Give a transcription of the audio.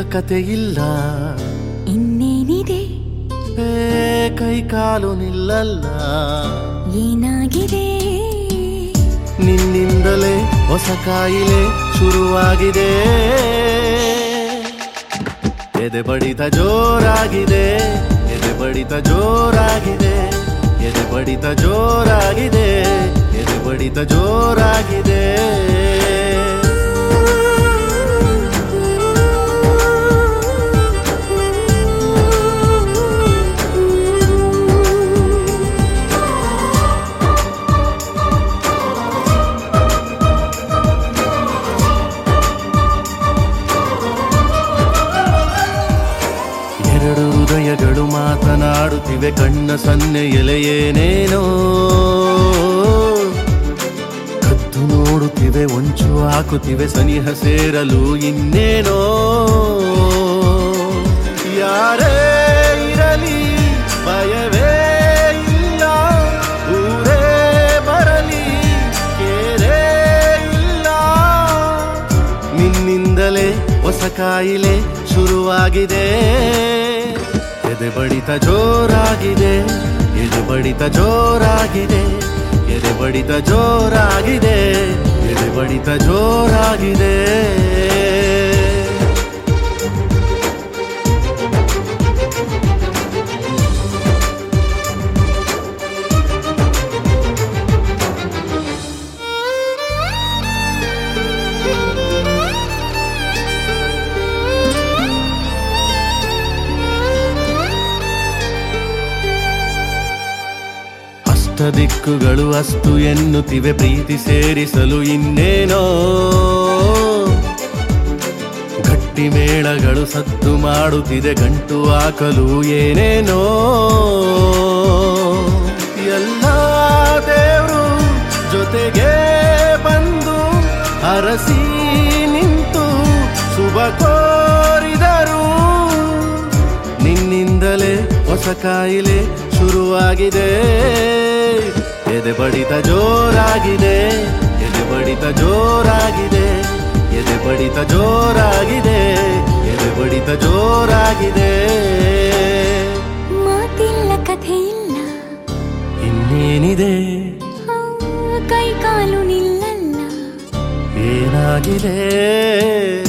ಕತೆ ಇಲ್ಲ ಇನ್ನೇನಿದೆ ಕೈ ಕಾಲು ನಿಲ್ಲಲ್ಲ ಏನಾಗಿದೆ ನಿನ್ನಿಂದಲೇ ಹೊಸ ಕಾಯಿಲೆ ಶುರುವಾಗಿದೆ ಎದೆ ಬಡಿತ ಜೋರಾಗಿದೆ ಎದೆ ಬಡಿತ ಜೋರಾಗಿದೆ ಎದೆ ಬಡಿತ ಜೋರಾಗಿದೆ ಎದೆ ಬಡಿತ ಜೋರಾಗಿದೆ ಎರಡು ಹೃದಯಗಳು ಮಾತನಾಡುತ್ತಿವೆ ಕಣ್ಣ ಸನ್ನೆ ಎಲೆಯೇನೇನೋ ಕದ್ದು ನೋಡುತ್ತಿವೆ ಒಂಚು ಹಾಕುತ್ತಿವೆ ಸನಿಹ ಸೇರಲು ಇನ್ನೇನೋ ಯಾರೇ ಇರಲಿ ಭಯವೇ ಇಲ್ಲ ಊರೇ ಬರಲಿ ಕೇರೇ ಇಲ್ಲ ನಿನ್ನಿಂದಲೇ ಹೊಸ ಕಾಯಿಲೆ ಶುರುವಾಗಿದೆ ಎದೆ ಬಡಿತ ಜೋರಾಗಿದೆ ಎದೆ ಬಡಿತ ಜೋರಾಗಿದೆ ಎದೆ ಬಡಿತ ಜೋರಾಗಿದೆ ಎದೆ ಬಡಿತ ಜೋರಾಗಿದೆ ದಿಕ್ಕುಗಳು ಅಷ್ಟು ಎನ್ನುತ್ತಿವೆ ಪ್ರೀತಿ ಸೇರಿಸಲು ಇನ್ನೇನೋ ಗಟ್ಟಿ ಮೇಳಗಳು ಸದ್ದು ಮಾಡುತ್ತಿದೆ ಗಂಟು ಹಾಕಲು ಏನೇನೋ ಎಲ್ಲ ದೇವರು ಜೊತೆಗೆ ಬಂದು ಅರಸಿ ನಿಂತು ಶುಭ ಕೋರಿದರು ನಿನ್ನಿಂದಲೇ ಹೊಸ ಕಾಯಿಲೆ ಶುರುವಾಗಿದೆ ಎದೆ ಬಡಿತ ಜೋರಾಗಿದೆ ಎದೆ ಬಡಿತ ಜೋರಾಗಿದೆ ಎದೆ ಬಡಿತ ಜೋರಾಗಿದೆ ಎದೆ ಬಡಿತ ಜೋರಾಗಿದೆ ಮಾತಿಲ್ಲ ಕಥೆ ಇಲ್ಲ ಇನ್ನೇನಿದೆ ಕೈ ಕಾಲು ನಿಲ್ಲಲ್ಲ ಏನಾಗಿದೆ